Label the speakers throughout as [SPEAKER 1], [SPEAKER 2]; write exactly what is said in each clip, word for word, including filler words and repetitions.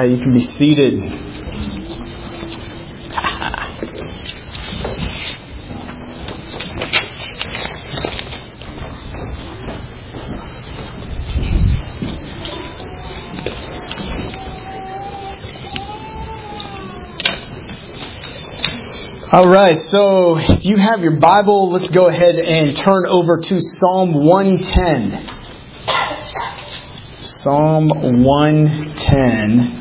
[SPEAKER 1] right, you can be seated. All right, so if you have your Bible, let's go ahead and turn over to Psalm one ten. Psalm one ten.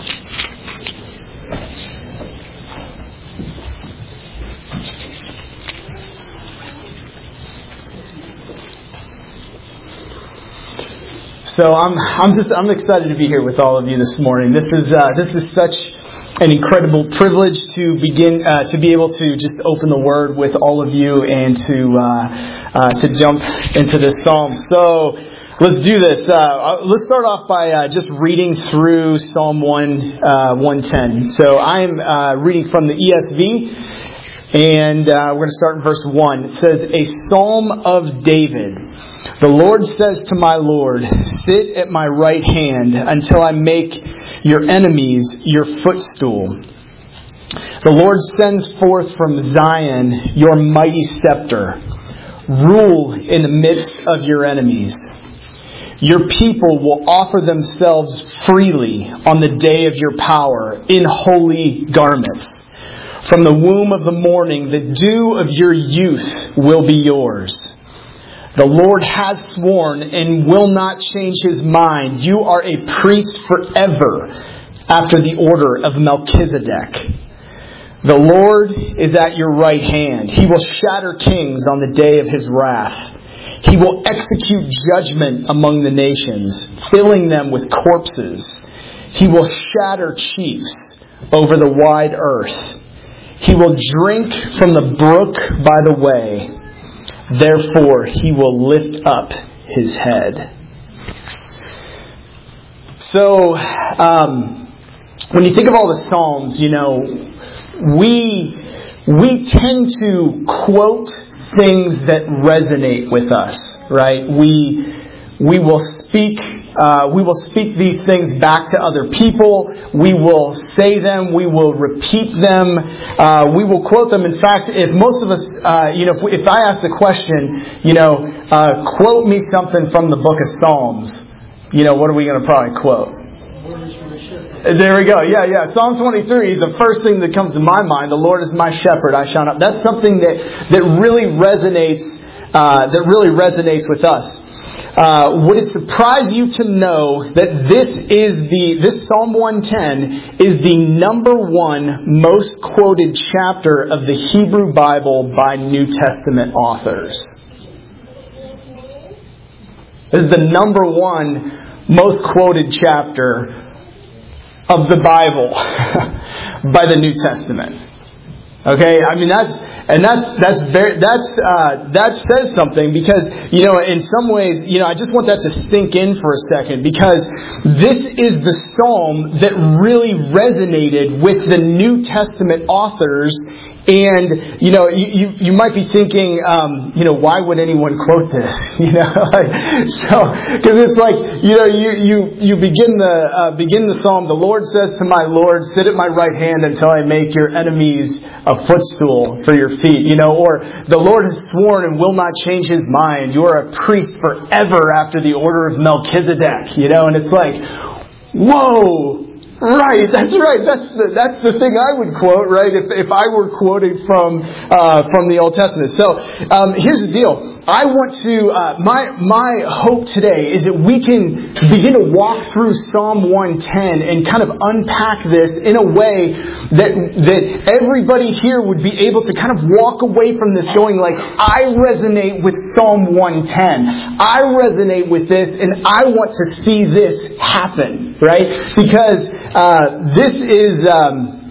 [SPEAKER 1] So I'm I'm just I'm excited to be here with all of you this morning. This is uh, this is such an incredible privilege to begin uh, to be able to just open the Word with all of you and to uh, uh, to jump into this psalm. So let's do this. Uh, let's start off by uh, just reading through Psalm one uh, one ten. So I'm uh, reading from the E S V, and uh, we're going to start in verse one. It says, "A Psalm of David. The Lord says to my Lord, sit at my right hand until I make your enemies your footstool. The Lord sends forth from Zion your mighty scepter. Rule in the midst of your enemies. Your people will offer themselves freely on the day of your power in holy garments. From the womb of the morning, the dew of your youth will be yours. The Lord has sworn and will not change His mind. You are a priest forever after the order of Melchizedek. The Lord is at your right hand. He will shatter kings on the day of His wrath. He will execute judgment among the nations, filling them with corpses. He will shatter chiefs over the wide earth. He will drink from the brook by the way. Therefore, He will lift up His head." So, um, when you think of all the Psalms, you know, we we tend to quote things that resonate with us, right? We we will speak uh, we will speak these things back to other people. We will say them. We will repeat them. Uh, we will quote them. In fact, if most of us, uh, you know, if, we, if I ask the question, you know, uh, quote me something from the book of Psalms, you know, what are we going to probably quote? There we go. Yeah, yeah. Psalm twenty-three is the first thing that comes to my mind. The Lord is my shepherd; I shall not. That's something that that really resonates. Uh, that really resonates with us. Uh, would it surprise you to know that this is the this Psalm one ten is the number one most quoted chapter of the Hebrew Bible by New Testament authors? This is the number one most quoted chapter of the Bible by the New Testament. Okay, I mean that's and that's that's very that's uh, that says something, because you know in some ways you know I just want that to sink in for a second, because this is the psalm that really resonated with the New Testament authors. And, you know, you, you, you might be thinking, um, you know, why would anyone quote this? You know, like, so, because it's like, you know, you, you, you begin the, uh, begin the psalm, the Lord says to my Lord, sit at my right hand until I make your enemies a footstool for your feet, you know, or the Lord has sworn and will not change His mind. You are a priest forever after the order of Melchizedek, you know, and it's like, whoa! Right, that's right. That's the that's the thing I would quote, right? If if I were quoting from uh, from the Old Testament. So um, here's the deal. I want to uh, my my hope today is that we can begin to walk through Psalm one ten and kind of unpack this in a way that that everybody here would be able to kind of walk away from this going like, I resonate with Psalm one ten. I resonate with this, and I want to see this happen, right? Because Uh, this is um,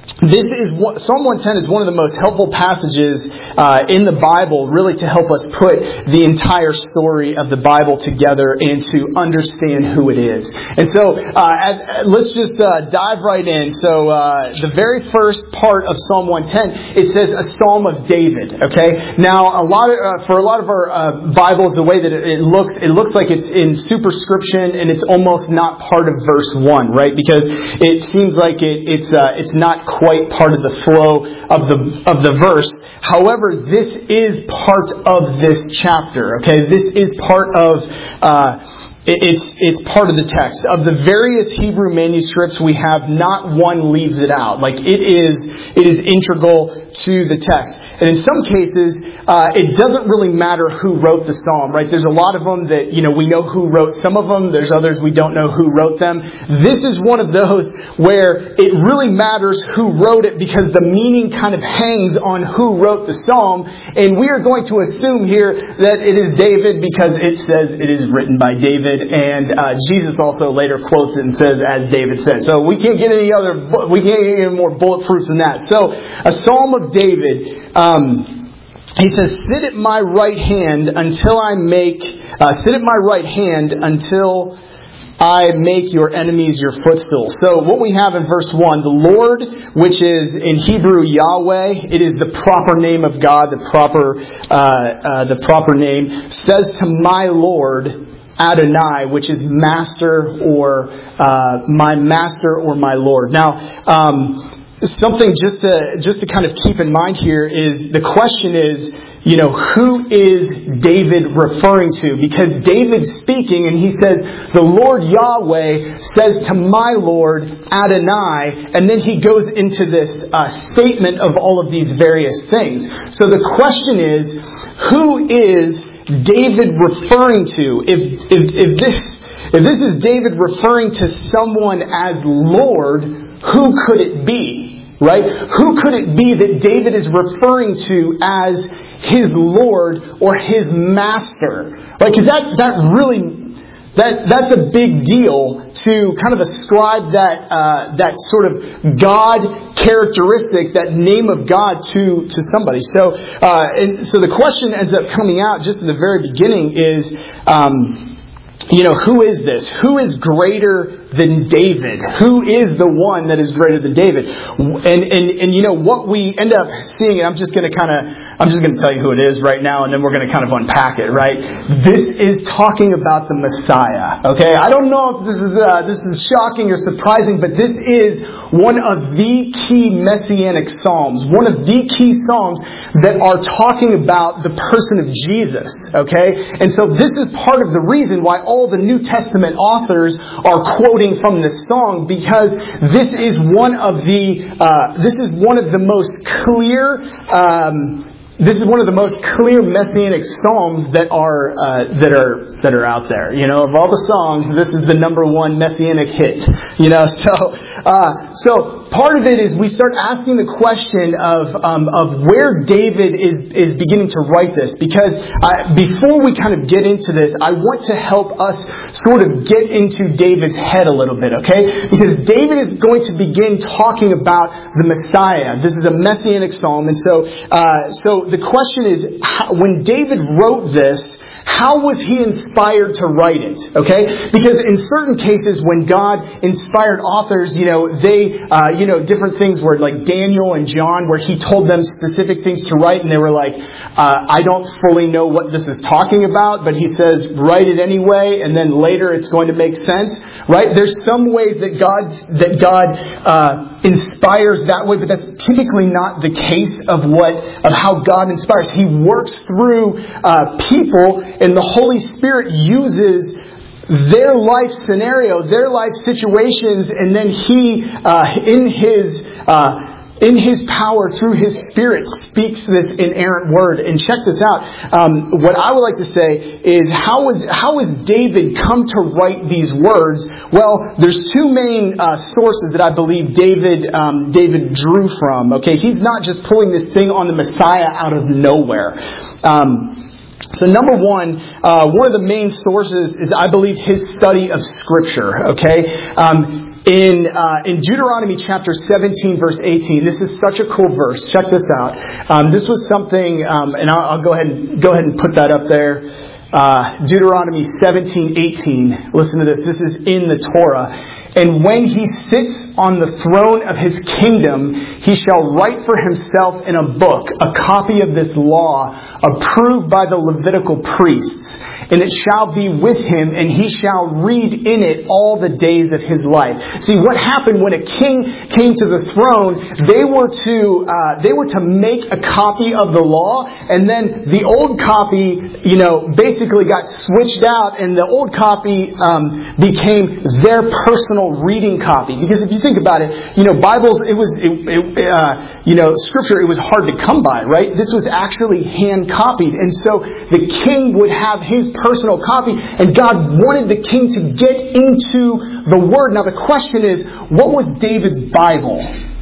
[SPEAKER 1] This is what, Psalm one ten is one of the most helpful passages uh, in the Bible, really to help us put the entire story of the Bible together and to understand who it is. And so, uh, as, let's just uh, dive right in. So, uh, the very first part of Psalm one ten, it says a Psalm of David. Okay, now a lot of, uh, for a lot of our uh, Bibles, the way that it, it looks, it looks like it's in superscription, and it's almost not part of verse one, right? Because it seems like it, it's uh, it's not quite Quite part of the flow of the of the verse. However, this is part of this chapter. Okay, this is part of. Uh, It's it's part of the text. Of the various Hebrew manuscripts we have, not one leaves it out. Like it is it is integral to the text. And in some cases, uh, it doesn't really matter who wrote the psalm, right? There's a lot of them that, you know, we know who wrote some of them. There's others we don't know who wrote them. This is one of those where it really matters who wrote it, because the meaning kind of hangs on who wrote the psalm. And we are going to assume here that it is David because it says it is written by David. And uh, Jesus also later quotes it and says, as David said. So we can't get any other, we can't get any more bulletproof than that. So a Psalm of David. Um, he says, "Sit at my right hand until I make. Uh, sit at my right hand until I make your enemies your footstool." So what we have in verse one, the Lord, which is in Hebrew Yahweh, it is the proper name of God. The proper, uh, uh, the proper name says to my Lord. Adonai, which is master or uh, my master or my Lord. Now, um, something just to just to kind of keep in mind here is the question is, you know, who is David referring to? Because David's speaking and he says, the Lord Yahweh says to my Lord Adonai, and then he goes into this uh, statement of all of these various things. So the question is, who is David referring to? If, if if this if this is David referring to someone as Lord, who could it be? Right? Who could it be that David is referring to as his Lord or his master? Right? Because that that really that that's a big deal to kind of ascribe that uh, that sort of God characteristic, that name of God to to somebody. So uh, and so the question ends up coming out just in the very beginning is, um, you know, who is this? Who is greater than David? Who is the one that is greater than David? And and and you know what we end up seeing, and I'm just going to kind of I'm just going to tell you who it is right now, and then we're going to kind of unpack it. Right? This is talking about the Messiah. Okay, I don't know if this is uh, this is shocking or surprising, but this is one of the key messianic psalms, one of the key psalms that are talking about the person of Jesus. Okay, and so this is part of the reason why all the New Testament authors are quoting from this song, because this is one of the uh, this is one of the most clear. Um, This is one of the most clear messianic psalms that are uh, that are that are out there. You know, of all the songs, this is the number one messianic hit. You know, so uh, so part of it is we start asking the question of um, of where David is is beginning to write this. Because uh, before we kind of get into this, I want to help us sort of get into David's head a little bit, okay? Because David is going to begin talking about the Messiah. This is a messianic psalm, and so uh, so. The question is, how, when David wrote this, how was he inspired to write it? Okay, because in certain cases, when God inspired authors, you know, they, uh, you know, different things were like Daniel and John, where he told them specific things to write, and they were like, uh, "I don't fully know what this is talking about," but he says, "Write it anyway," and then later it's going to make sense, right? There's some ways that God that God uh, inspires that way, but that's typically not the case of what of how God inspires. He works through uh, people. And the Holy Spirit uses their life scenario, their life situations, and then He, uh, in His uh, in His power, through His Spirit, speaks this inerrant word. And check this out. Um, what I would like to say is, how is how has David come to write these words? Well, there's two main uh, sources that I believe David um, David drew from. Okay, he's not just pulling this thing on the Messiah out of nowhere. Um, So number one, uh, one of the main sources is, I believe, his study of Scripture. Okay, um, In uh, in Deuteronomy chapter seventeen, verse eighteen, this is such a cool verse. Check this out. Um, this was something, um, and I'll, I'll go ahead and go ahead and put that up there. Uh, Deuteronomy seventeen, eighteen. Listen to this. This is in the Torah. And when he sits on the throne of his kingdom, he shall write for himself in a book a copy of this law, approved by the Levitical priests. And it shall be with him, and he shall read in it all the days of his life. See, what happened when a king came to the throne, they were to uh, they were to make a copy of the law, and then the old copy, you know, basically got switched out, and the old copy um, became their personal reading copy. Because if you think about it, you know, Bibles, it was, it, it, uh, you know, Scripture, it was hard to come by, right? This was actually hand copied, and so the king would have his personal copy, and God wanted the king to get into the Word. Now the question is, what was David's Bible?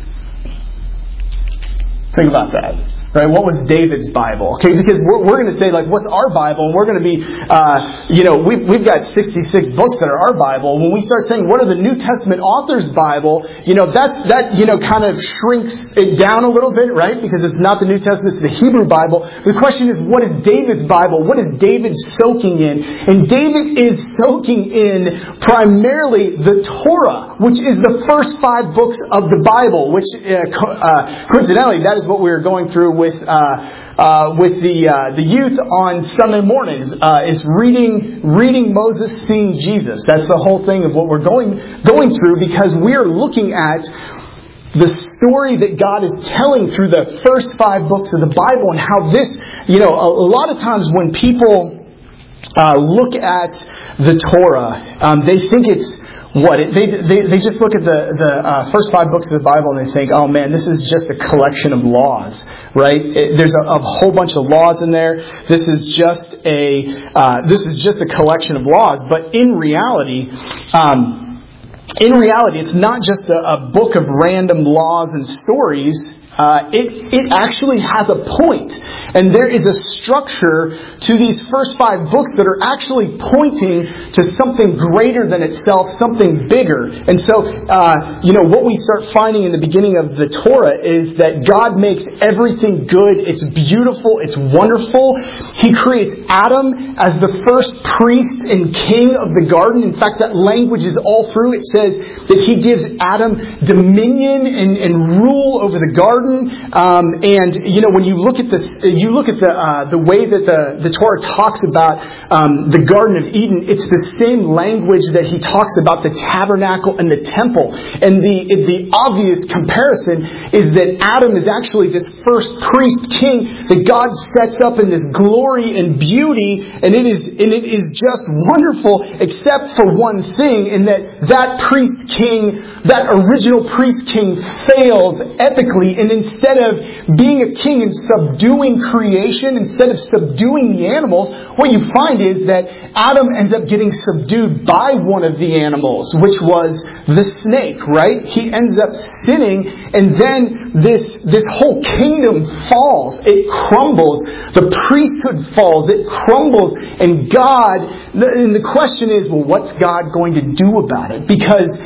[SPEAKER 1] Think about that. Right? What was David's Bible? Okay, because we're, we're going to say, like, what's our Bible? And we're going to be, uh, you know, we've, we've got sixty-six books that are our Bible. When we start saying, what are the New Testament authors' Bible? You know, that's, that, you know, kind of shrinks it down a little bit, right? Because it's not the New Testament, it's the Hebrew Bible. The question is, what is David's Bible? What is David soaking in? And David is soaking in primarily the Torah, which is the first five books of the Bible, which, uh, co- uh, coincidentally, that is what we are going through with With uh, uh, with the uh, the youth on Sunday mornings, uh, is reading reading Moses seeing Jesus. That's the whole thing of what we're going going through, because we are looking at the story that God is telling through the first five books of the Bible, and how this, you know, a, a lot of times when people uh, look at the Torah, um, they think it's What it, they, they they just look at the the uh, first five books of the Bible and they think, oh man, this is just a collection of laws, right? It, there's a, a whole bunch of laws in there. This is just a uh, this is just a collection of laws. But in reality, um, in reality, it's not just a, a book of random laws and stories. Uh, it it actually has a point, and there is a structure to these first five books that are actually pointing to something greater than itself, something bigger. And so, uh, you know, what we start finding in the beginning of the Torah is that God makes everything good. It's beautiful. It's wonderful. He creates Adam as the first priest and king of the garden. In fact, that language is all through. It says that He gives Adam dominion and, and rule over the garden. Um, and you know, when you look at this, you look at the uh, the way that the, the Torah talks about um, the Garden of Eden. It's the same language that He talks about the tabernacle and the temple. And the the obvious comparison is that Adam is actually this first priest king that God sets up in this glory and beauty, and it is and it is just wonderful, except for one thing, in that that priest king. That original priest king fails epically, and instead of being a king and subduing creation, instead of subduing the animals, what you find is that Adam ends up getting subdued by one of the animals, which was the snake, right? He ends up sinning, and then this, this whole kingdom falls. It crumbles. The priesthood falls. It crumbles. And God, and the question is, well, what's God going to do about it? Because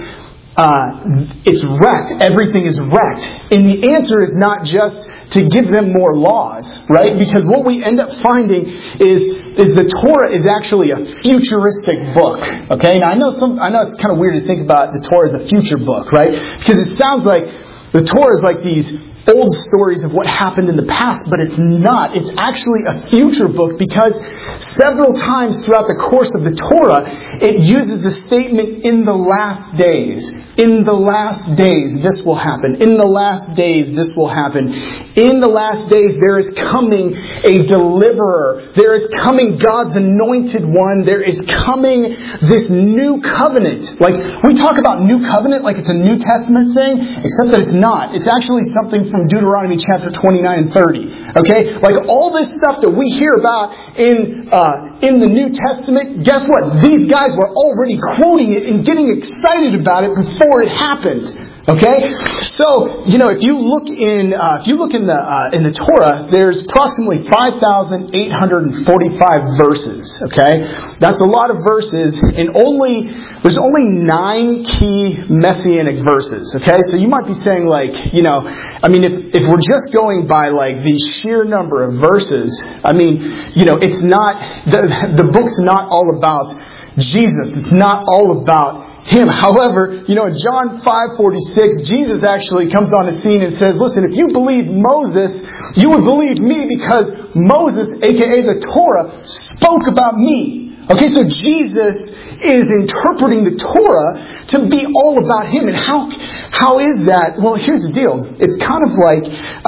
[SPEAKER 1] Uh, it's wrecked. Everything is wrecked. And the answer is not just to give them more laws, right? Because what we end up finding is is the Torah is actually a futuristic book. Okay? Now I know some I know it's kind of weird to think about the Torah as a future book, right? Because it sounds like the Torah is like these old stories of what happened in the past, but it's not. It's actually a future book, because several times throughout the course of the Torah, it uses the statement, in the last days. In the last days, this will happen. In the last days, this will happen. In the last days, there is coming a deliverer. There is coming God's anointed one. There is coming this new covenant. Like, we talk about new covenant like it's a New Testament thing, except that it's not. It's actually something from Deuteronomy chapter twenty-nine and thirty. Okay? Like, all this stuff that we hear about in uh, in the New Testament, guess what? These guys were already quoting it and getting excited about it before it happened. Okay, so you know if you look in uh, if you look in the uh, in the Torah, there's approximately five thousand eight hundred forty-five verses. Okay, that's a lot of verses, and only there's only nine key messianic verses. Okay, so you might be saying like, you know, I mean, if if we're just going by like the sheer number of verses, I mean, you know, it's not the the book's not all about Jesus. It's not all about Him. However, you know, in John five forty-six, Jesus actually comes on the scene and says, listen, if you believe Moses, you would believe me because Moses, aka the Torah, spoke about me. Okay, so Jesus is interpreting the Torah to be all about Him. And how how is that? Well, here's the deal. It's kind of like,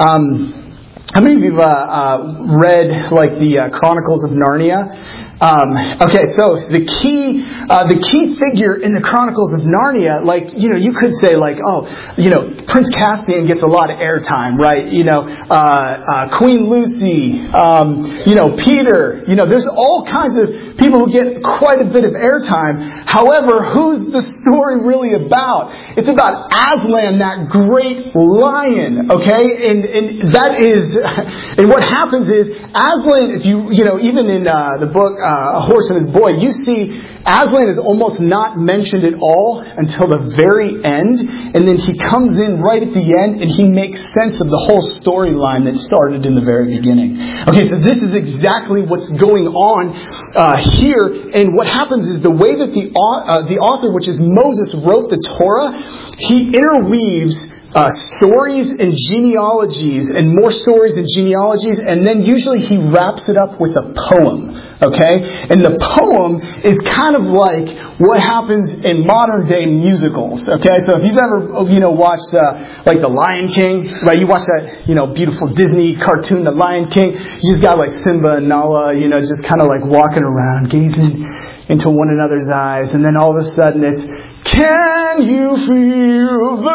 [SPEAKER 1] um, how many of you have uh, uh, read like the uh, Chronicles of Narnia? Um, okay, so the key, uh, the key figure in the Chronicles of Narnia, like, you know, you could say like, oh, you know, Prince Caspian gets a lot of airtime, right? You know, uh, uh, Queen Lucy, um, you know, Peter, you know, there's all kinds of people who get quite a bit of airtime. However, who's the story really about? It's about Aslan, that great lion, okay? And, and that is, and what happens is, Aslan, if you, you know, even in, uh, the book, uh, A Horse and His Boy, you see Aslan is almost not mentioned at all until the very end, and then he comes in right at the end and he makes sense of the whole storyline that started in the very beginning. Okay, so this is exactly what's going on uh, here, and what happens is the way that the uh, the author, which is Moses, wrote the Torah, he interweaves Uh, stories and genealogies and more stories and genealogies, and then usually he wraps it up with a poem. Okay? And the poem is kind of like what happens in modern day musicals. Okay? So if you've ever, you know, watched uh, like The Lion King, right? You watch that, you know, beautiful Disney cartoon, The Lion King. You just got like Simba and Nala, you know, just kind of like walking around, gazing into one another's eyes, and then all of a sudden it's, can you feel the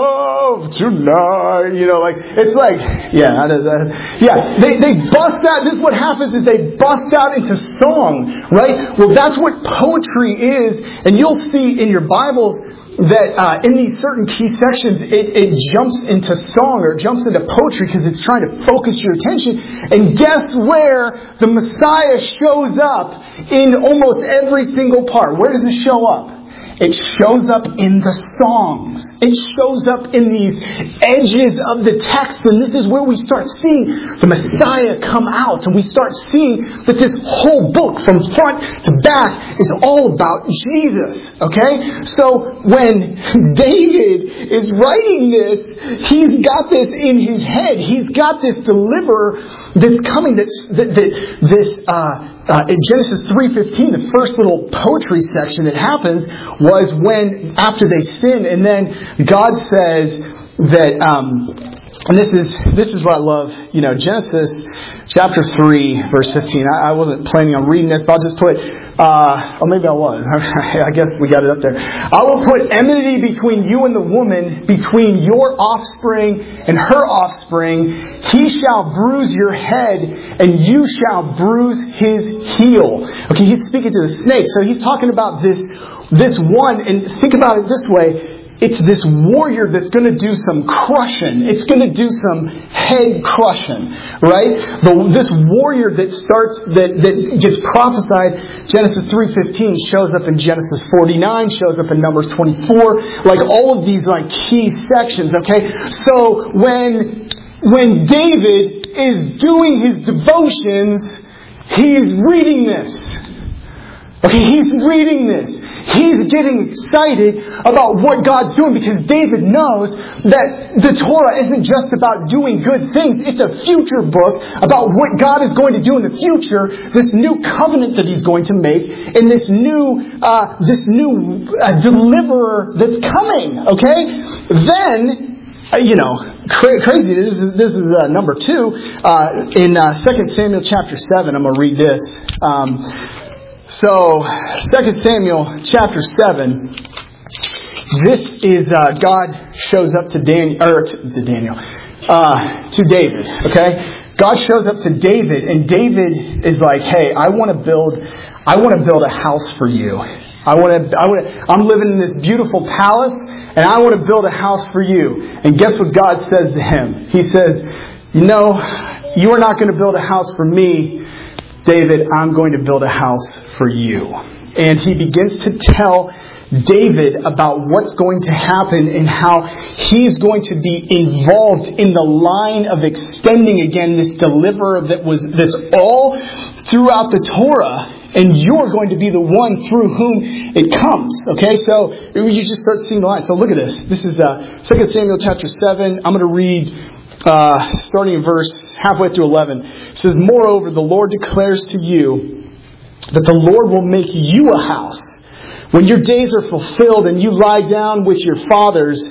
[SPEAKER 1] love tonight? You know, like, it's like, yeah, how does that, yeah, they, they bust out, this is what happens is they bust out into song, right? Well, that's what poetry is, and you'll see in your Bibles that uh, in these certain key sections, it, it jumps into song or jumps into poetry because it's trying to focus your attention. And guess where the Messiah shows up in almost every single part? Where does it show up? It shows up in the songs. It shows up in these edges of the text. And this is where we start seeing the Messiah come out. And we start seeing that this whole book from front to back is all about Jesus. Okay? So when David is writing this, he's got this in his head. He's got this deliverer that's coming, that's, that, that, this, uh, Uh, in Genesis three fifteen, the first little poetry section that happens was when, after they sin, and then God says that, um, and this is this is what I love, you know, Genesis chapter three, verse fifteen. I, I wasn't planning on reading this, but I'll just put, uh, or maybe I was. I guess we got it up there. I will put enmity between you and the woman, between your offspring and her offspring. He shall bruise your head, and you shall bruise his heel. Okay, he's speaking to the snake. So he's talking about this, this one, and think about it this way. It's this warrior that's going to do some crushing. It's going to do some head crushing, right? The, this warrior that starts, that, that gets prophesied, Genesis three fifteen, shows up in Genesis forty-nine, shows up in Numbers twenty-four, like all of these like key sections, okay? So when, when David is doing his devotions, he's reading this. Okay, he's reading this. He's getting excited about what God's doing because David knows that the Torah isn't just about doing good things. It's a future book about what God is going to do in the future, this new covenant that He's going to make, and this new, uh, this new uh, deliverer that's coming. Okay, then. Uh, you know, cra- crazy. This is this is uh, number two uh, in uh, Second Samuel chapter seven. I'm going to read this. Um, So, Second Samuel chapter seven, this is, uh, God shows up to Daniel, or to, to Daniel, uh, to David, okay? God shows up to David, and David is like, hey, I want to build, I want to build a house for you. I want to, I want to, I'm living in this beautiful palace, and I want to build a house for you. And guess what God says to him? He says, you know, you are not going to build a house for me, David. I'm going to build a house for you. And he begins to tell David about what's going to happen and how he's going to be involved in the line of extending again this deliverer that was that's all throughout the Torah, and you're going to be the one through whom it comes. Okay, so you just start seeing the line. So look at this. This is uh, Second Samuel chapter seven. I'm going to read uh, starting in verse halfway through eleven. It says, "Moreover, the Lord declares to you that the Lord will make you a house. When your days are fulfilled and you lie down with your fathers,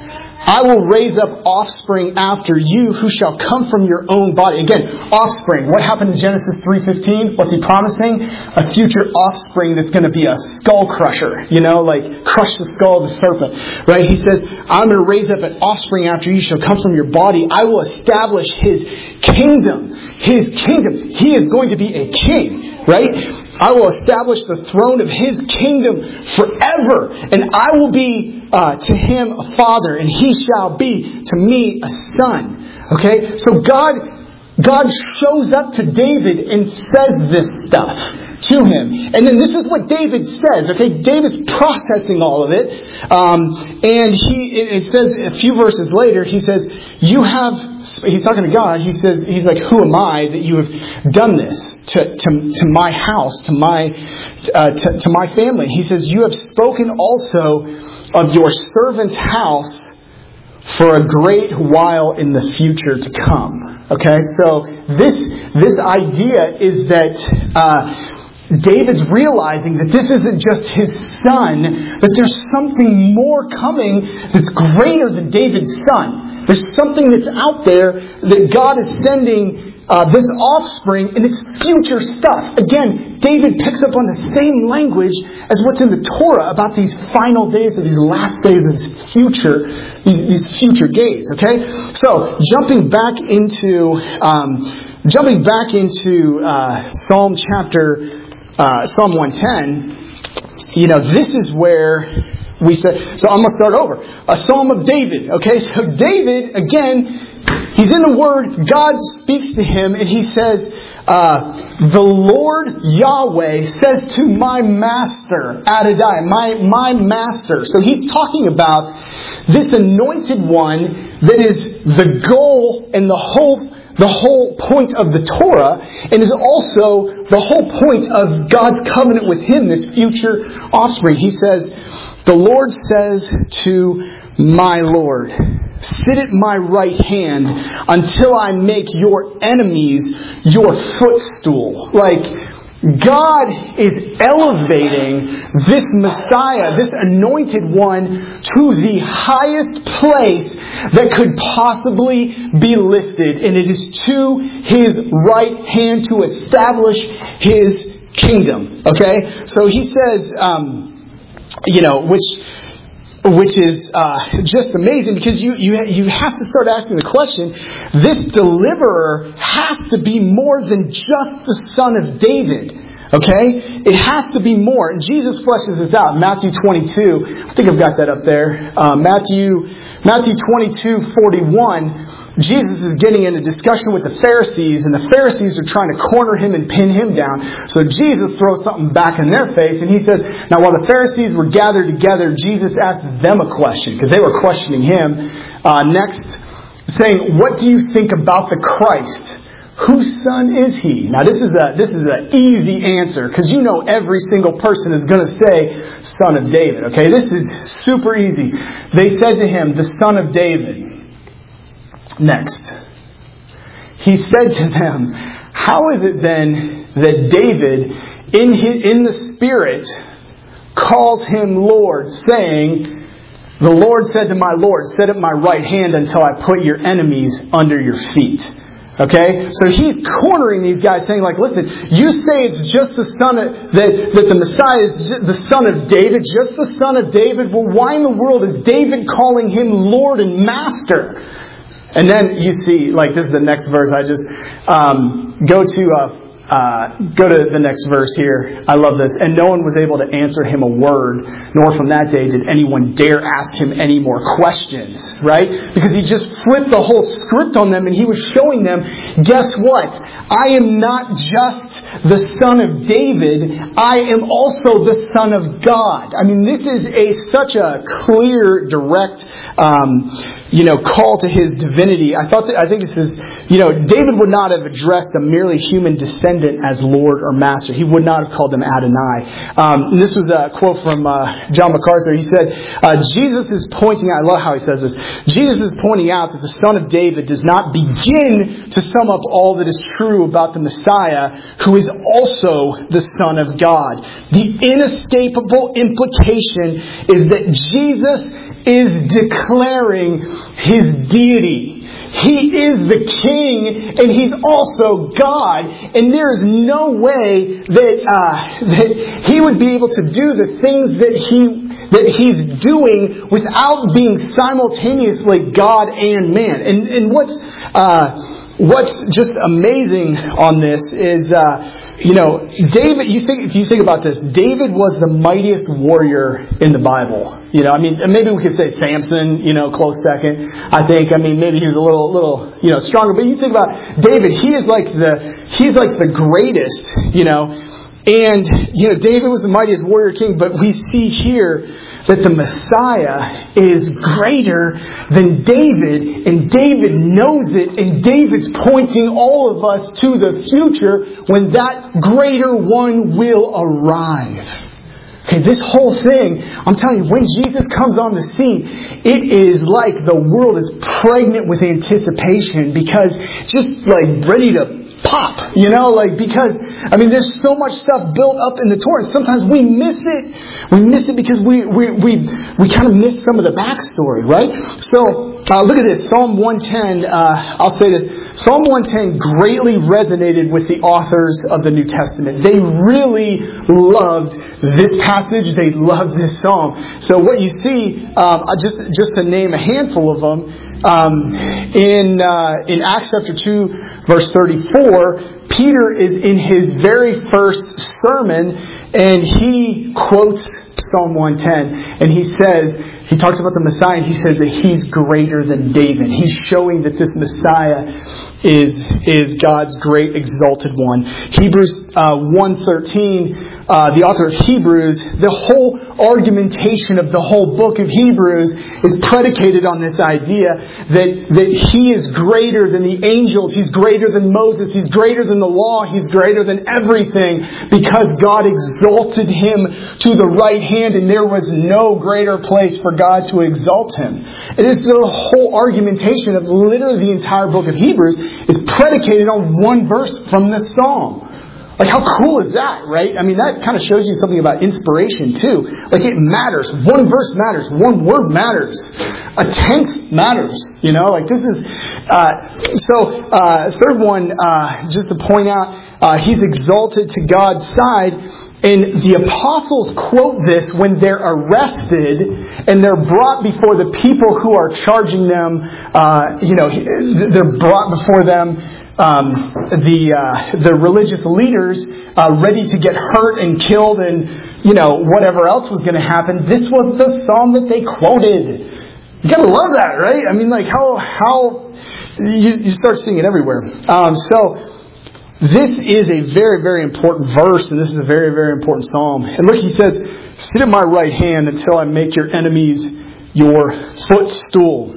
[SPEAKER 1] I will raise up offspring after you who shall come from your own body." Again, offspring. What happened in Genesis three fifteen? What's he promising? A future offspring that's going to be a skull crusher. You know, like crush the skull of the serpent. Right? He says, I'm going to raise up an offspring after you shall come from your body. I will establish his kingdom. His kingdom. He is going to be a king. Right? I will establish the throne of his kingdom forever, and I will be uh, to him a father, and he shall be to me a son. Okay? So God, God shows up to David and says this stuff to him. And then this is what David says. Okay? David's processing all of it. Um, and he, it says a few verses later, he says, you have, he's talking to God, he says, he's like, who am I that you have done this to, to, to my house, to my, uh, to, to my family? He says, you have spoken also of your servant's house for a great while in the future to come. Okay? So this, this idea is that, uh, David's realizing that this isn't just his son, but there's something more coming that's greater than David's son. There's something that's out there that God is sending uh, this offspring, and it's future stuff. Again, David picks up on the same language as what's in the Torah about these final days, of these last days, of this future, these, these future days. Okay, so jumping back into um, jumping back into uh, Psalm chapter. Uh, Psalm one ten, you know, this is where we say, so I'm going to start over. A Psalm of David, okay? So David, again, he's in the Word, God speaks to him, and he says, uh, the Lord Yahweh says to my master, Adonai, my, my master. So he's talking about this anointed one that is the goal and the whole The whole point of the Torah, and is also the whole point of God's covenant with him, this future offspring. He says, the Lord says to my Lord, sit at my right hand until I make your enemies your footstool. Like, God is elevating this Messiah, this anointed one, to the highest place that could possibly be lifted. And it is to his right hand to establish his kingdom. Okay? So he says, um, you know, which... Which is uh, just amazing, because you, you you have to start asking the question, this deliverer has to be more than just the son of David. Okay? It has to be more. And Jesus fleshes this out in Matthew twenty-two. I think I've got that up there. Uh, Matthew Matthew twenty-two forty-one. Jesus is getting in a discussion with the Pharisees, and the Pharisees are trying to corner him and pin him down. So Jesus throws something back in their face, and he says, now while the Pharisees were gathered together, Jesus asked them a question, because they were questioning him. Uh, next, saying, what do you think about the Christ? Whose son is he? Now this is a this is an easy answer, because you know every single person is going to say son of David. Okay, this is super easy. They said to him, the son of David. Next, he said to them, how is it then that David in his, in the Spirit calls him Lord, saying, the Lord said to my Lord, sit at my right hand until I put your enemies under your feet. Okay? So he's cornering these guys, saying like, listen, you say it's just the son of, that, that the Messiah is the son of David, just the son of David. Well, why in the world is David calling him Lord and Master? And then you see, like, this is the next verse. I just um, go to uh, Uh, go to the next verse here. I love this. And no one was able to answer him a word, nor from that day did anyone dare ask him any more questions, right? Because he just flipped the whole script on them and he was showing them, guess what? I am not just the son of David, I am also the son of God. I mean, this is a such a clear, direct, um, you know, call to his divinity. I thought that, I think this is, you know, David would not have addressed a merely human descendant as Lord or Master. He would not have called him Adonai. Um, and this was a quote from uh, John MacArthur. He said, uh, Jesus is pointing out, I love how he says this, Jesus is pointing out that the Son of David does not begin to sum up all that is true about the Messiah, who is also the Son of God. The inescapable implication is that Jesus is declaring his deity. He is the King, and He's also God. And there is no way that uh, that He would be able to do the things that He that He's doing without being simultaneously God and man. And and what's uh, what's just amazing on this is, uh, you know, David. You think if you think about this, David was the mightiest warrior in the Bible. You know, I mean, maybe we could say Samson, you know, close second. I think, I mean, maybe he was a little, little, you know, stronger. But you think about David, he is like the, he's like the greatest, you know. And, you know, David was the mightiest warrior king. But we see here that the Messiah is greater than David. And David knows it. And David's pointing all of us to the future when that greater one will arrive. Okay, this whole thing, I'm telling you, when Jesus comes on the scene, it is like the world is pregnant with anticipation because it's just like ready to pop, you know, like because, I mean, there's so much stuff built up in the Torah. Sometimes we miss it. We miss it because we we we, we kind of miss some of the backstory, right? So, uh, look at this. Psalm one ten, uh, I'll say this. Psalm one ten greatly resonated with the authors of the New Testament. They really loved this passage. They loved this psalm. So what you see, um, just, just to name a handful of them, um, in, uh, in Acts chapter two, verse thirty-four, Peter is in his very first sermon and he quotes Psalm one ten and he says, he talks about the Messiah and he says that he's greater than David. He's showing that this Messiah is is God's great exalted one. Hebrews uh, one thirteen, uh, the author of Hebrews, the whole argumentation of the whole book of Hebrews is predicated on this idea that, that He is greater than the angels, He's greater than Moses, He's greater than the law, He's greater than everything because God exalted Him to the right hand and there was no greater place for God to exalt Him. It is the whole argumentation of literally the entire book of Hebrews is predicated on one verse from this psalm. Like, how cool is that, right? I mean, that kind of shows you something about inspiration, too. Like, it matters. One verse matters. One word matters. A tense matters, you know? Like, this is... Uh, so, uh, third one, uh, just to point out, uh, He's exalted to God's side. And the apostles quote this when they're arrested and they're brought before the people who are charging them. Uh, you know, they're brought before them, um, the uh, the religious leaders, uh, ready to get hurt and killed, and you know whatever else was going to happen. This was the psalm that they quoted. You gotta love that, right? I mean, like how how you, you start seeing it everywhere. Um, so. This is a very, very important verse, and this is a very, very important psalm. And look, he says, sit at my right hand until I make your enemies your footstool.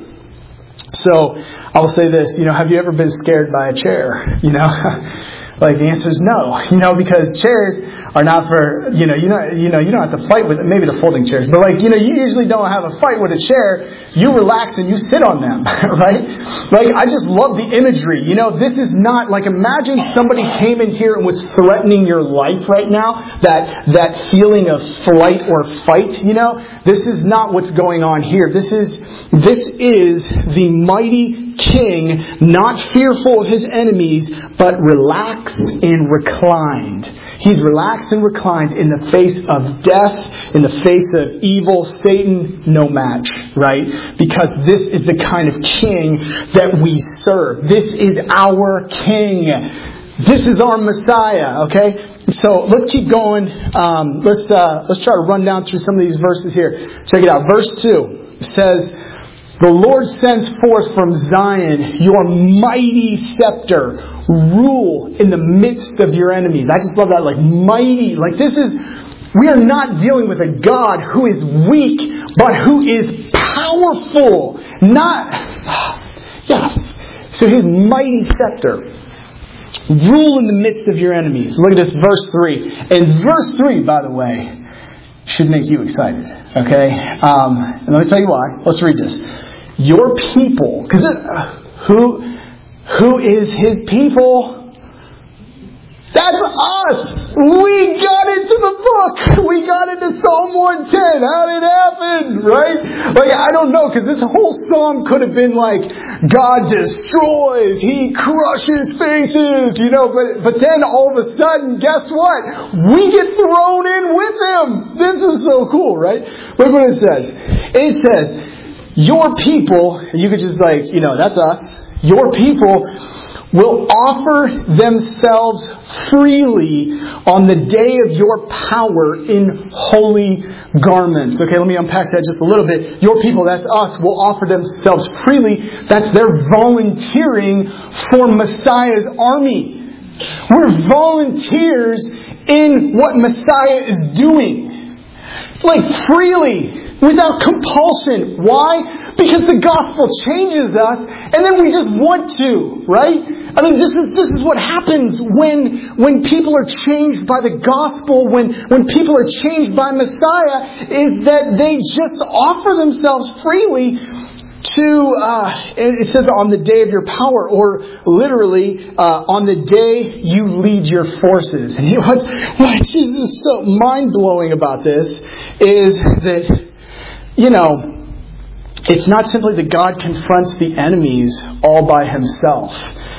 [SPEAKER 1] So, I will say this, you know, have you ever been scared by a chair? You know, like the answer is no. You know, because chairs are not for, you know, you know, you know, you don't have to fight with, maybe the folding chairs, but like, you know, you usually don't have a fight with a chair. You relax and you sit on them, right? Like, I just love the imagery. You know, this is not, like, imagine somebody came in here and was threatening your life right now. That, that feeling of flight or fight, you know? This is not what's going on here. This is, this is the mighty King, not fearful of his enemies, but relaxed and reclined. He's relaxed and reclined in the face of death, in the face of evil, Satan, no match, right? Because this is the kind of King that we serve. This is our King. This is our Messiah, okay? So let's keep going. Um, let's uh, let's try to run down through some of these verses here. Check it out. Verse two says, "The Lord sends forth from Zion your mighty scepter. Rule in the midst of your enemies." I just love that, like mighty. Like this is, we are not dealing with a God who is weak, but who is powerful. Not, yeah. So His mighty scepter. Rule in the midst of your enemies. Look at this, verse three. And verse three, by the way, should make you excited. Okay? Um, and let me tell you why. Let's read this. Your people, because uh, who, who is His people? That's us! We got into the book! We got into Psalm one ten! How did it happen? Right? Like, I don't know, because this whole psalm could have been like, God destroys, He crushes faces, you know, but, but then all of a sudden, guess what? We get thrown in with Him! This is so cool, right? Look what it says. It says, your people, you could just like, you know, that's us. Your people will offer themselves freely on the day of your power in holy garments. Okay, let me unpack that just a little bit. Your people, that's us, will offer themselves freely. That's their volunteering for Messiah's army. We're volunteers in what Messiah is doing. Like freely. Without compulsion. Why? Because the gospel changes us and then we just want to, right? I mean, this is this is what happens when when people are changed by the gospel, when, when people are changed by Messiah, is that they just offer themselves freely to, uh, it says on the day of your power, or literally, uh, on the day you lead your forces. And you know, what's, what is so mind-blowing about this is that, you know, it's not simply that God confronts the enemies all by Himself.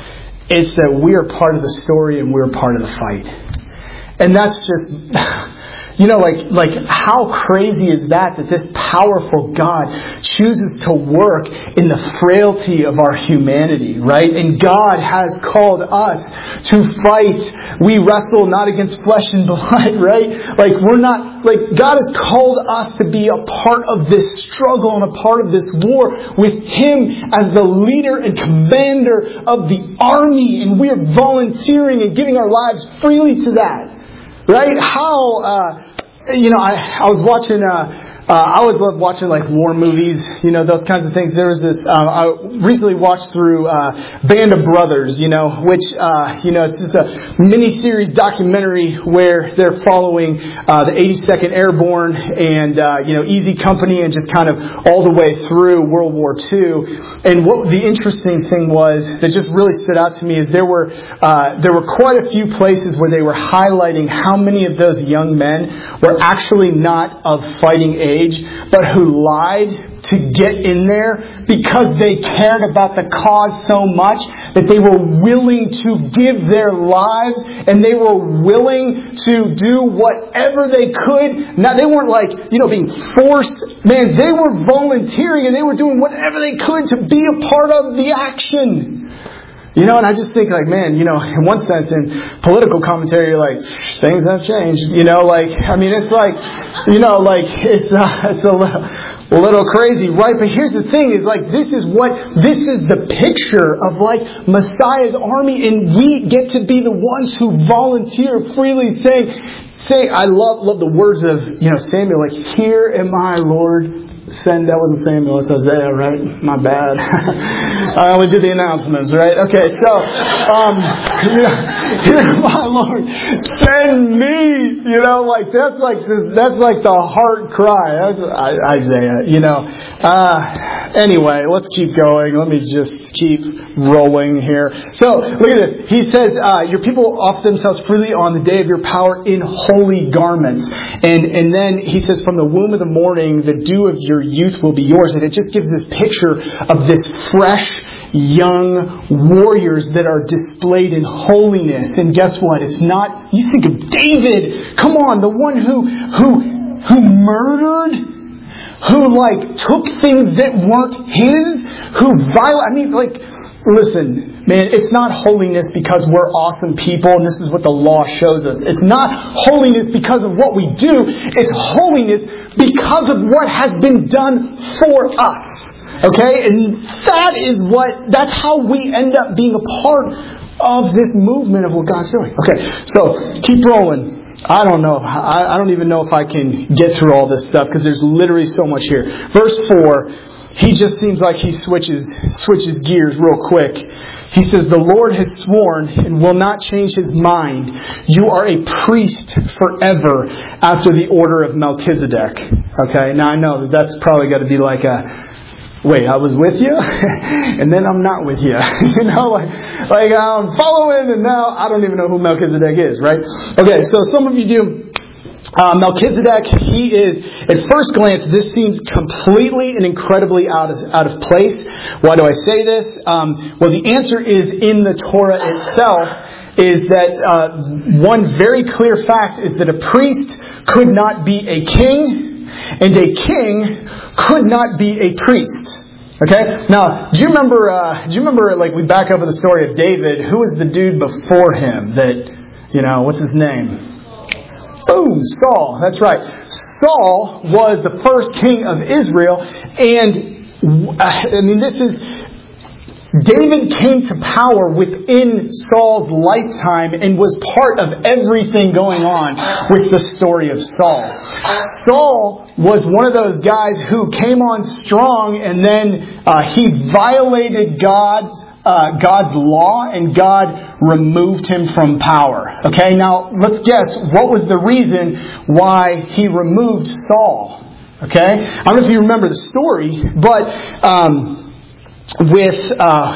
[SPEAKER 1] It's that we are part of the story and we're part of the fight. And that's just, you know, like, like how crazy is that, that this powerful God chooses to work in the frailty of our humanity, right? And God has called us to fight. We wrestle not against flesh and blood, right? Like we're not, like God has called us to be a part of this struggle and a part of this war with Him as the leader and commander of the army. And we are volunteering and giving our lives freely to that. Right? How, uh, you know, I, I was watching, uh, uh, I always love watching like war movies, you know, those kinds of things. There was this, um, I recently watched through, uh, Band of Brothers, you know, which, uh, you know, it's just a mini-series documentary where they're following, uh, the eighty-second Airborne and, uh, you know, Easy Company and just kind of all the way through World War Two. And what the interesting thing was that just really stood out to me is there were, uh, there were quite a few places where they were highlighting how many of those young men were actually not of fighting age, but who lied to get in there because they cared about the cause so much that they were willing to give their lives and they were willing to do whatever they could. Now, they weren't like, you know, being forced. Man, they were volunteering and they were doing whatever they could to be a part of the action. You know, and I just think like, man, you know, in one sense, in political commentary, you're like, things have changed. You know, like, I mean, it's like, you know, like, it's, uh, it's a little, a little crazy, right? But here's the thing is like, this is what, this is the picture of like Messiah's army, and we get to be the ones who volunteer freely saying, say, I love, love the words of, you know, Samuel, like, here am I, Lord. Send, that wasn't Samuel, it's Isaiah, right? My bad. I only did the announcements, right? Okay, so, um, you know, here, my Lord, send me, you know, like, that's like, this, that's like the heart cry. That's Isaiah, you know. Uh, anyway, let's keep going. Let me just keep rolling here. So, look at this. He says, uh, your people offer themselves freely on the day of your power in holy garments. And, and then he says, from the womb of the morning, the dew of your youth will be yours. And it just gives this picture of this fresh, young warriors that are displayed in holiness. And guess what? It's not, you think of David. Come on, the one who, who, who murdered, who like took things that weren't his, who violated, I mean like, listen, man, it's not holiness because we're awesome people and this is what the law shows us. It's not holiness because of what we do. It's holiness because of what has been done for us. Okay? And that is what, that's how we end up being a part of this movement of what God's doing. Okay, so keep rolling. I don't know. I, I don't even know if I can get through all this stuff because there's literally so much here. Verse four, he just seems like he switches switches gears real quick. He says, the Lord has sworn and will not change his mind. You are a priest forever after the order of Melchizedek. Okay, now I know that that's probably got to be like a, wait, I was with you, and then I'm not with you. You know, like, like I'm following, and now I don't even know who Melchizedek is, right? Okay, so some of you do. Uh, Melchizedek, he is, at first glance, this seems completely and incredibly out of, out of place. Why do I say this? Um, well, the answer is in the Torah itself, is that uh, one very clear fact is that a priest could not be a king, and a king could not be a priest. Okay? Now, do you remember, uh, do you remember, like, we back up with the story of David, who was the dude before him that, you know, what's his name? Boom, Saul. That's right. Saul was the first king of Israel, and I mean, this is, David came to power within Saul's lifetime and was part of everything going on with the story of Saul. Saul was one of those guys who came on strong, and then uh, he violated God's Uh, God's law, and God removed him from power. Okay, now let's guess what was the reason why he removed Saul. Okay, I don't know if you remember the story, but um, with uh,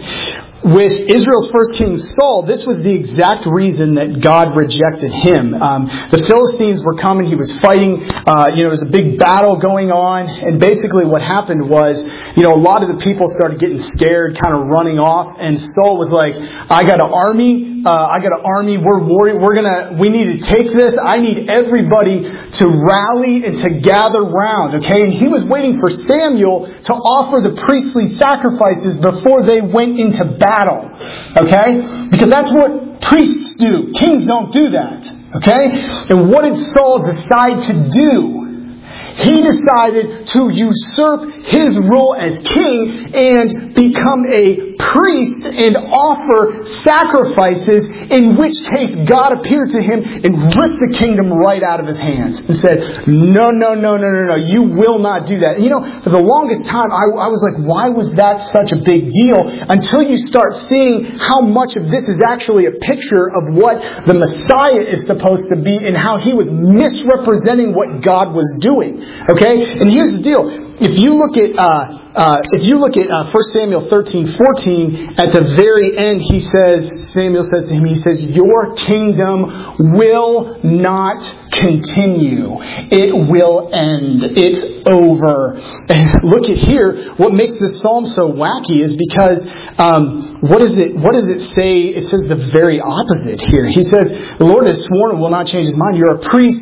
[SPEAKER 1] with Israel's first king Saul, this was the exact reason that God rejected him. Um, the Philistines were coming; he was fighting. Uh, you know, there was a big battle going on, and basically what happened was, you know, a lot of the people started getting scared, kind of running off, and Saul was like, "I got an army. Uh, I got an army. We're worried. We're gonna. We need to take this. I need everybody to rally and to gather round." Okay, and he was waiting for Samuel to offer the priestly sacrifices before they went into battle. Okay, because that's what priests do. Kings don't do that. Okay, and what did Saul decide to do? He decided to usurp his role as king and become a priest and offer sacrifices, in which case God appeared to him and ripped the kingdom right out of his hands and said, no, no, no, no, no, no, you will not do that. And you know, for the longest time, I, I was like, why was that such a big deal? Until you start seeing how much of this is actually a picture of what the Messiah is supposed to be and how he was misrepresenting what God was doing. Okay? And here's the deal. If you look at uh, uh, if you look at uh, First Samuel thirteen fourteen, at the very end, he says, Samuel says to him, he says, your kingdom will not continue. It will end. It's over. And look at here. What makes this psalm so wacky is because um, what is it? What does it say? It says the very opposite here. He says, the Lord has sworn and will not change his mind. You're a priest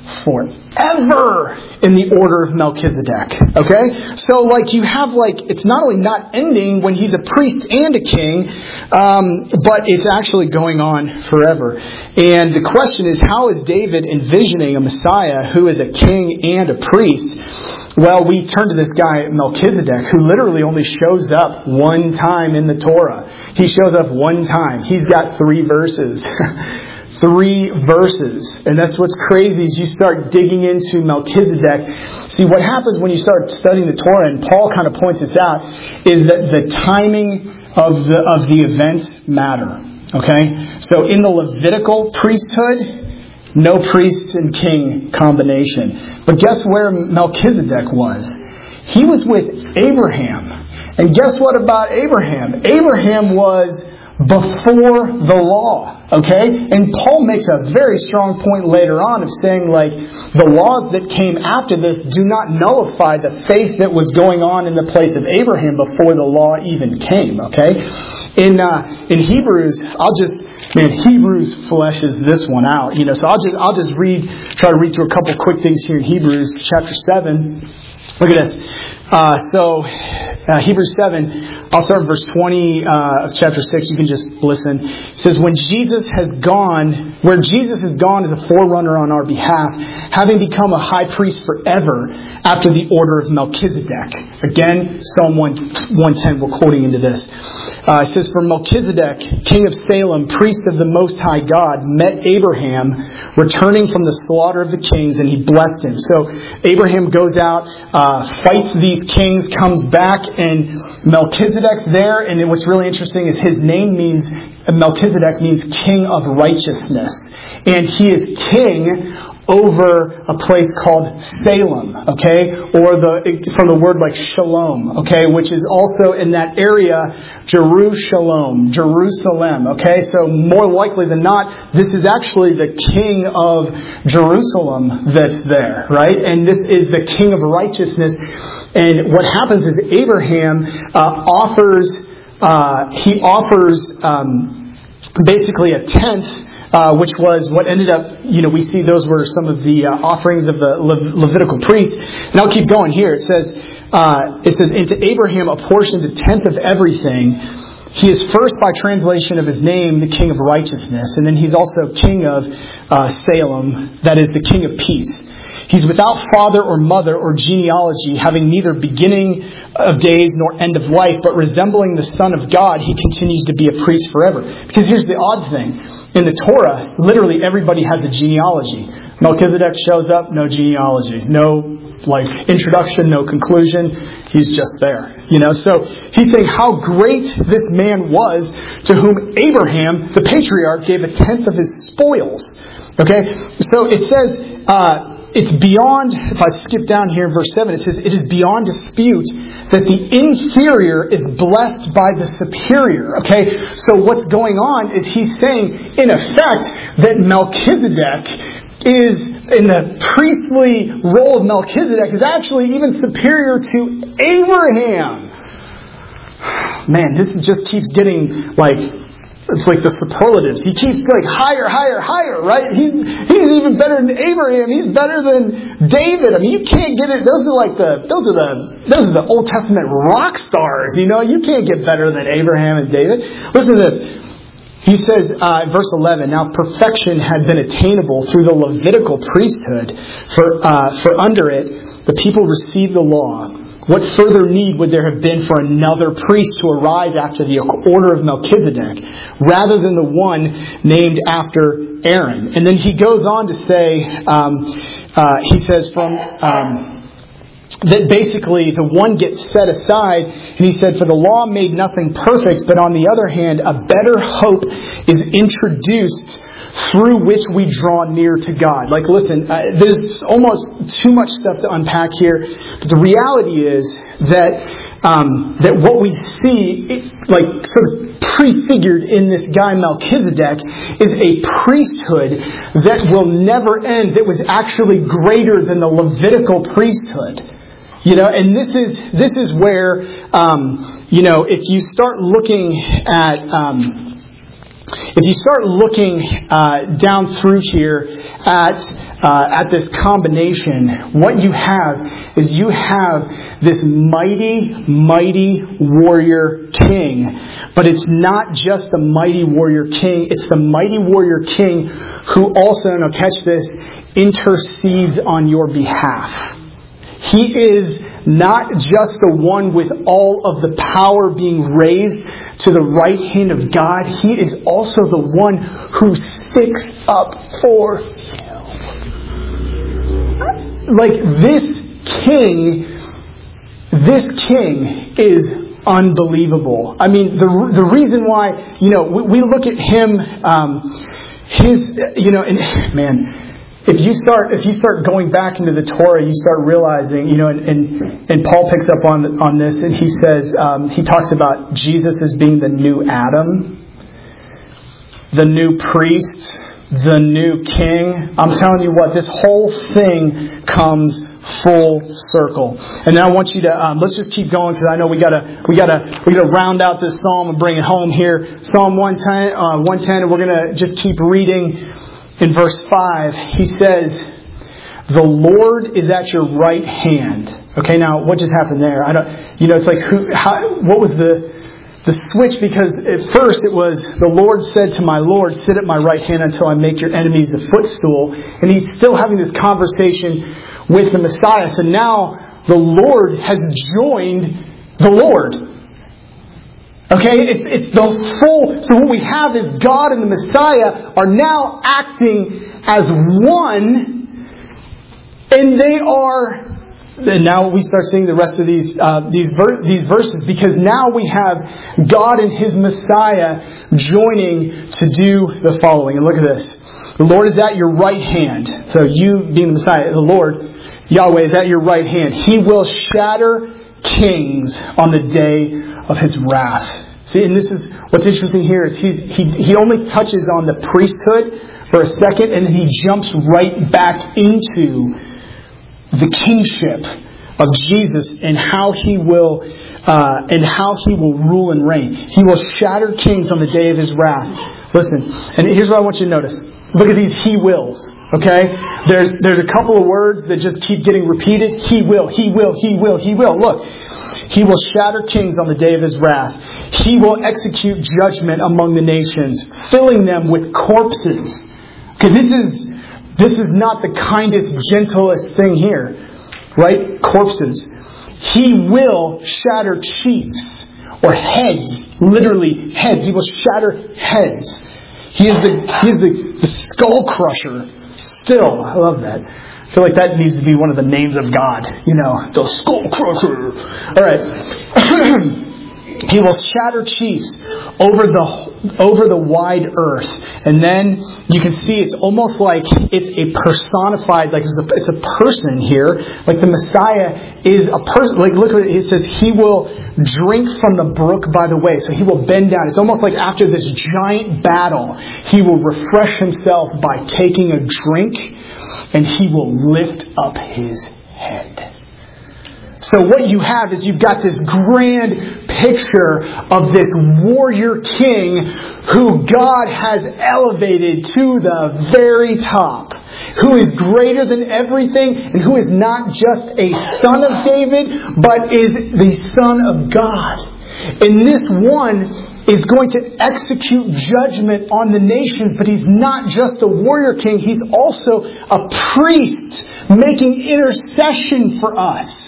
[SPEAKER 1] forever in the order of Melchizedek. Okay? So like you have like, it's not only not ending when he's a priest and a king, um, but it's actually going on forever. And the question is, how is David envisioning a Messiah who is a king and a priest? Well, we turn to this guy Melchizedek, who literally only shows up one time in the Torah. He shows up one time. He's got three verses. Three verses. And that's what's crazy is you start digging into Melchizedek. See, what happens when you start studying the Torah, and Paul kind of points this out, is that the timing of the of the events matter. Okay? So in the Levitical priesthood, no priest and king combination. But guess where Melchizedek was? He was with Abraham. And guess what about Abraham? Abraham was before the law. Okay? And Paul makes a very strong point later on of saying, like, the laws that came after this do not nullify the faith that was going on in the place of Abraham before the law even came. Okay? In uh, in Hebrews, I'll just man, Hebrews fleshes this one out. You know, so I'll just I'll just read try to read through a couple quick things here in Hebrews chapter seven. Look at this. Uh, so, uh, Hebrews seven, I'll start in verse twenty uh, of chapter six. You can just listen. It says, when Jesus has gone, where Jesus has gone as a forerunner on our behalf, having become a high priest forever after the order of Melchizedek. Again, Psalm one ten, we're quoting into this. Uh, it says, for Melchizedek, king of Salem, priest of the Most High God, met Abraham returning from the slaughter of the kings, and he blessed him. So Abraham goes out, uh, fights these kings, comes back, and Melchizedek's there. And what's really interesting is his name means, Melchizedek means king of righteousness. And he is king over a place called Salem, okay? Or the from the word like shalom, okay? Which is also in that area, Jerusalem, Jerusalem, okay? So more likely than not, this is actually the king of Jerusalem that's there, right? And this is the king of righteousness. And what happens is Abraham uh, offers, uh, he offers um, basically a tenth, Uh, which was what ended up, you know, we see those were some of the uh, offerings of the Le- Levitical priests. And I'll keep going here. It says, uh, it says, and to Abraham apportioned a tenth of everything. He is first by translation of his name, the King of Righteousness. And then he's also King of uh, Salem, that is the King of Peace. He's without father or mother or genealogy, having neither beginning of days nor end of life, but resembling the Son of God, he continues to be a priest forever. Because here's the odd thing. In the Torah, literally everybody has a genealogy. Melchizedek shows up, no genealogy. No, like, introduction, no conclusion. He's just there. You know, so he's saying how great this man was to whom Abraham, the patriarch, gave a tenth of his spoils. Okay? So it says, uh, it's beyond, if I skip down here in verse seven, it says, it is beyond dispute that the inferior is blessed by the superior. Okay, so what's going on is he's saying, in effect, that Melchizedek is, in the priestly role of Melchizedek, is actually even superior to Abraham. Man, this just keeps getting, like, it's like the superlatives. He keeps like higher, higher, higher, right? He's, he's even better than Abraham. He's better than David. I mean, you can't get it. Those are like the, those are the, those are the Old Testament rock stars. You know, you can't get better than Abraham and David. Listen to this. He says, uh, verse eleven, now perfection had been attainable through the Levitical priesthood, for, uh, for under it, the people received the law. What further need would there have been for another priest to arise after the order of Melchizedek, rather than the one named after Aaron? And then he goes on to say, um, uh, he says from um, that basically the one gets set aside, and he said, for the law made nothing perfect, but on the other hand, a better hope is introduced through which we draw near to God. Like, listen, uh, there's almost too much stuff to unpack here. But the reality is that um, that what we see, it, like sort of prefigured in this guy Melchizedek, is a priesthood that will never end. That was actually greater than the Levitical priesthood. You know, and this is this is where um, you know, if you start looking at. Um, If you start looking uh, down through here at uh, at this combination, what you have is you have this mighty, mighty warrior king. But it's not just the mighty warrior king. It's the mighty warrior king who also, now catch this, intercedes on your behalf. He is not just the one with all of the power being raised to the right hand of God. He is also the one who sticks up for you. Like this king, this king is unbelievable. I mean, the the reason why, you know, we, we look at him, um, his, you know, and man. If you start, if you start going back into the Torah, you start realizing, you know, and and, and Paul picks up on on this, and he says, um, he talks about Jesus as being the new Adam, the new priest, the new king. I'm telling you what, this whole thing comes full circle. And now I want you to um, let's just keep going, because I know we gotta we gotta we gotta round out this psalm and bring it home here. Psalm one ten, uh, one ten, and we're gonna just keep reading. In verse five, he says, the Lord is at your right hand. Okay, now what just happened there? I don't, you know, it's like, who, how, what was the, the switch? Because at first it was, the Lord said to my Lord, sit at my right hand until I make your enemies a footstool. And he's still having this conversation with the Messiah. So now the Lord has joined the Lord. Okay, it's, it's the full, so what we have is God and the Messiah are now acting as one, and they are. And now we start seeing the rest of these uh, these ver- these verses, because now we have God and His Messiah joining to do the following. And look at this: the Lord is at your right hand. So you, being the Messiah, the Lord Yahweh is at your right hand. He will shatter kings on the day of His wrath. See, and this is what's interesting here is he's, he he only touches on the priesthood for a second, and then he jumps right back into the kingship of Jesus and how He will uh, and how He will rule and reign. He will shatter kings on the day of His wrath. Listen, and here's what I want you to notice. Look at these He wills. Okay, there's there's a couple of words that just keep getting repeated. He will, He will, He will, He will. Look, He will shatter kings on the day of His wrath. He will execute judgment among the nations, filling them with corpses. Okay, this is. This is not the kindest, gentlest thing here. Right? Corpses. He will shatter chiefs or heads. Literally heads. He will shatter heads. He is the he is the, the skull crusher. Still, I love that. I feel like that needs to be one of the names of God. You know, the skull crusher. Alright. He will shatter chiefs over the over the wide earth. And then you can see it's almost like it's a personified, like it's a, it's a person here. Like the Messiah is a person. Like look at it, it says He will drink from the brook by the way. So He will bend down. It's almost like after this giant battle, He will refresh Himself by taking a drink, and He will lift up His head. So what you have is you've got this grand picture of this warrior king who God has elevated to the very top, who is greater than everything, and who is not just a son of David, but is the Son of God. And this one is going to execute judgment on the nations, but He's not just a warrior king, He's also a priest making intercession for us.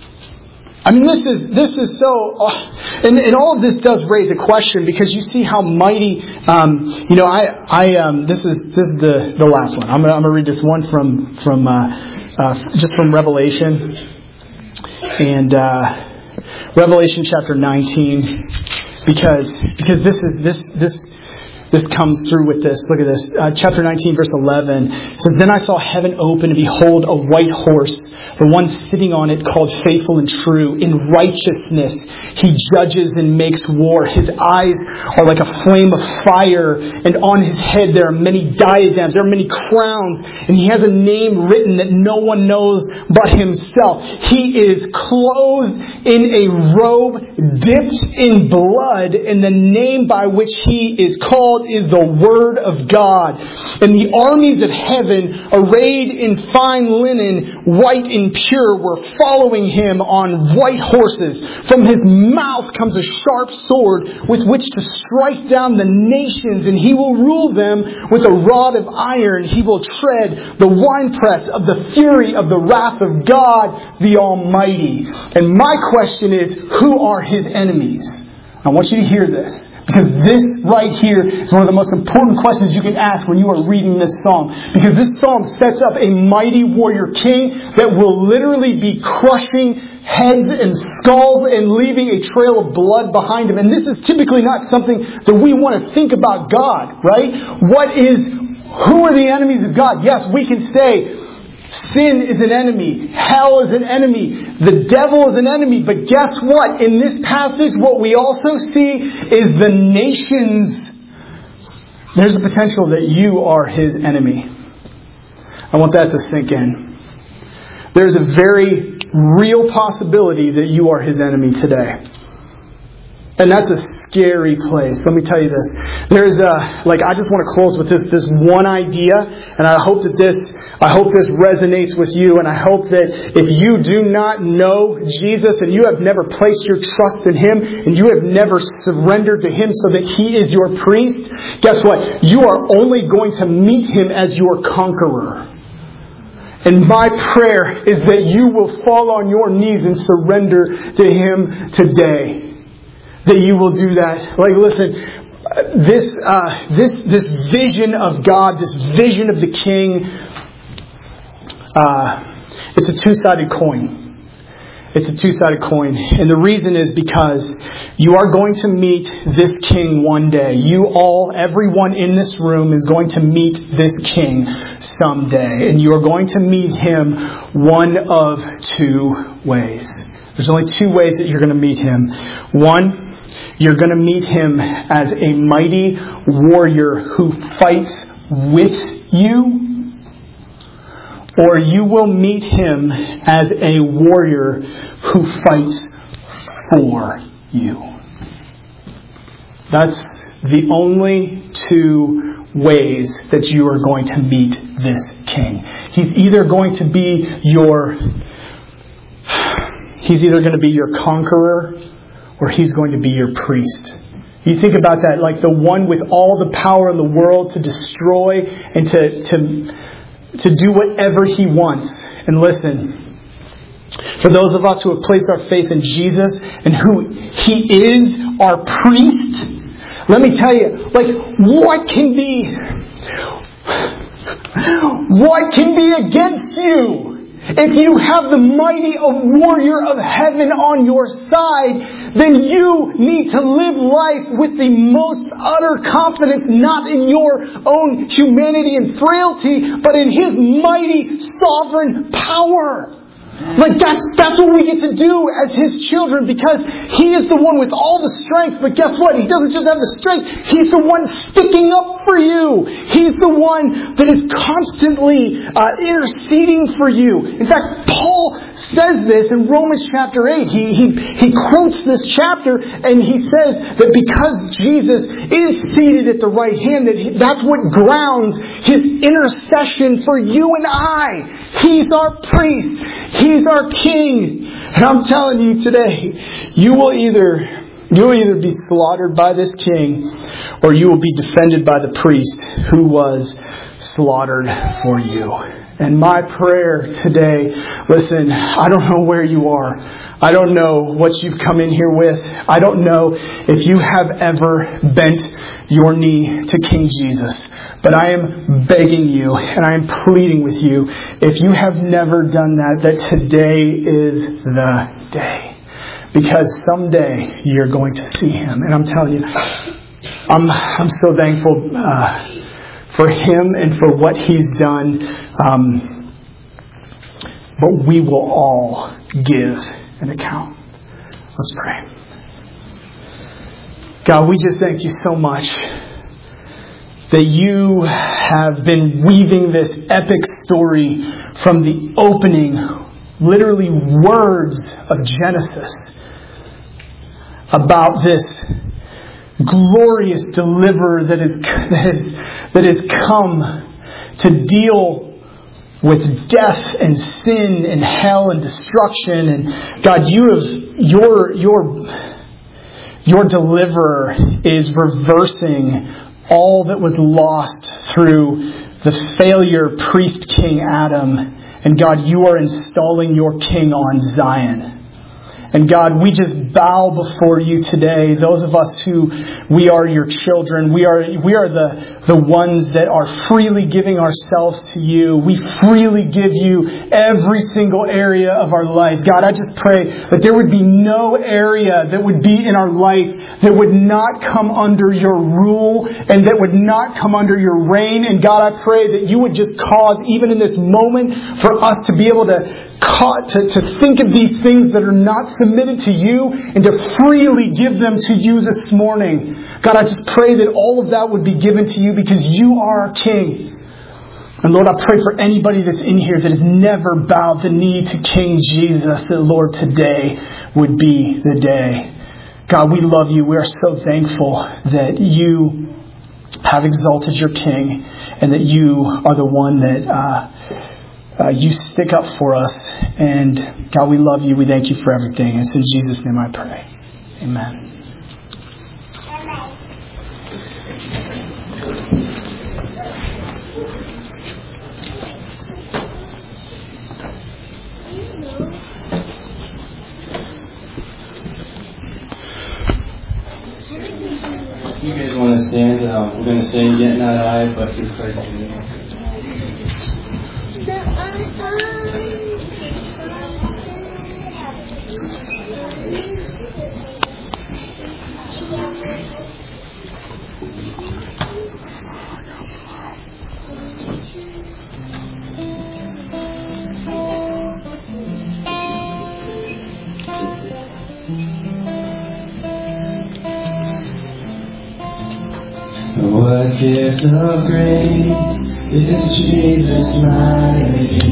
[SPEAKER 1] I mean, this is this is so, uh, and, and all of this does raise a question, because you see how mighty. Um, you know, I I um, this is this is the, the last one. I'm gonna I'm gonna read this one from from uh, uh, just from Revelation, and uh, Revelation chapter nineteen, because because this is this this. This comes through with this. Look at this. Uh, chapter nineteen, verse eleven says, Then I saw heaven open, and behold, a white horse. The one sitting on it called Faithful and True. In righteousness He judges and makes war. His eyes are like a flame of fire, and on His head there are many diadems. There are many crowns, and He has a name written that no one knows but Himself. He is clothed in a robe dipped in blood, and the name by which He is called is the Word of God. And the armies of heaven, arrayed in fine linen, white and pure, were following Him on white horses. From His mouth comes a sharp sword with which to strike down the nations, and He will rule them with a rod of iron. He will tread the winepress of the fury of the wrath of God the Almighty. And my question is, who are His enemies? I want you to hear this, because this right here is one of the most important questions you can ask when you are reading this psalm. Because this psalm sets up a mighty warrior king that will literally be crushing heads and skulls and leaving a trail of blood behind him. And this is typically not something that we want to think about God, right? What is, who are the enemies of God? Yes, we can say sin is an enemy. Hell is an enemy. The devil is an enemy. But guess what? In this passage, what we also see is the nations. There's a potential that you are His enemy. I want that to sink in. There's a very real possibility that you are His enemy today. And that's a scary place. Let me tell you this. There's a, like, I just want to close with this, this one idea. And I hope that this I hope this resonates with you, and I hope that if you do not know Jesus and you have never placed your trust in Him and you have never surrendered to Him so that He is your priest, guess what? You are only going to meet Him as your conqueror. And my prayer is that you will fall on your knees and surrender to Him today. That you will do that. Like, listen, this uh, this this vision of God, this vision of the King, uh, it's a two-sided coin. It's a two-sided coin. And the reason is because you are going to meet this King one day. You all, everyone in this room is going to meet this King someday. And you are going to meet Him one of two ways. There's only two ways that you're going to meet Him. One, you're going to meet Him as a mighty warrior who fights with you. Or you will meet Him as a warrior who fights for you. That's the only two ways that you are going to meet this King. He's either going to be your He's either going to be your conqueror or He's going to be your priest. You think about that, like the one with all the power in the world to destroy and to to to do whatever He wants. And listen, for those of us who have placed our faith in Jesus and who He is our priest, let me tell you, like, what can be, what can be against you? If you have the mighty warrior of heaven on your side, then you need to live life with the most utter confidence, not in your own humanity and frailty, but in His mighty sovereign power. Like that's that's what we get to do as His children, because He is the one with all the strength. But guess what? He doesn't just have the strength. He's the one sticking up for you. He's the one that is constantly uh, interceding for you. In fact, Paul says this in Romans chapter eight. He, he, he quotes this chapter and he says that because Jesus is seated at the right hand, that he, that's what grounds His intercession for you and I. He's our priest. He's our King. And I'm telling you today, you will either you will either be slaughtered by this King, or you will be defended by the priest who was slaughtered for you. And my prayer today, listen, I don't know where you are. I don't know what you've come in here with. I don't know if you have ever bent your knee to King Jesus. But I am begging you and I am pleading with you, if you have never done that, that today is the day. Because someday you're going to see Him. And I'm telling you, I'm I'm so thankful uh, for Him and for what He's done. Um, but we will all give an account. Let's pray. God, we just thank you so much that you have been weaving this epic story from the opening, literally words of Genesis, about this glorious deliverer that is that is that has come to deal with death and sin and hell and destruction. And God, you have your your your deliverer is reversing all that was lost through the failure priest King Adam. And God, you are installing your King on Zion. And God, we just bow before you today. Those of us who we are your children, we are we are the, the ones that are freely giving ourselves to you. We freely give you every single area of our life. God, I just pray that there would be no area that would be in our life that would not come under your rule and that would not come under your reign. And God, I pray that you would just cause, even in this moment, for us to be able to To, to think of these things that are not submitted to you and to freely give them to you this morning. God, I just pray that all of that would be given to you because you are our King. And Lord, I pray for anybody that's in here that has never bowed the knee to King Jesus, that Lord, today would be the day. God, we love you. We are so thankful that you have exalted your King and that you are the one that... Uh, uh, you stick up for us. And God, we love you. We thank you for everything. It's in Jesus' name I pray. Amen.
[SPEAKER 2] You guys want to stand? Uh, we're going to sing Yet Not I, but through Christ in me. What gift of grace is Jesus my King?